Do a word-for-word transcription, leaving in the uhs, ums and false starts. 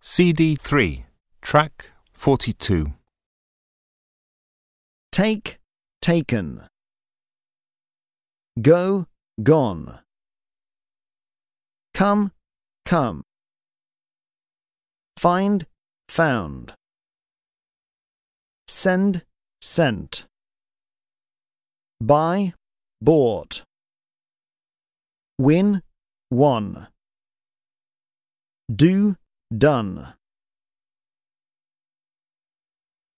C D three, track forty-two. Take, taken. Go, gone. Come, come. Find, found. Send, sent. Buy, bought. Win, won. Do, done.